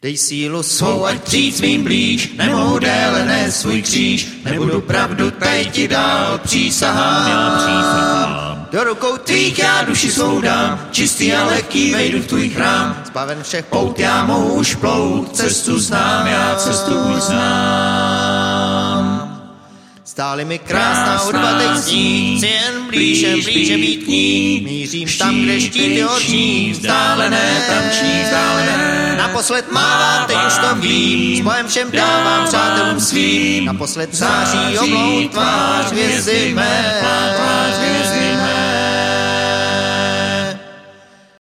Dej sílu svou, ať přijít svým blíž, nemohu déle nést svůj kříž, nebudu pravdu teď ti dál, přísahám, já přísahám. Do rukou tvých já duši svou dám, čistý a lehký vejdu v tvůj chrám, zbaven všech pout já mohu už plout, cestu znám, já cestu už znám. Stále mi krásná hudba teď zní, chci jen blíže být k ní, mířím tam, kde štíty hoří, vzdálené tančí, vzdálené. Naposled mávám, teď už to vím, s bojem všem dávám přátelům svým, naposled září oblou tvář hvězdy mé, tvář hvězdy mé.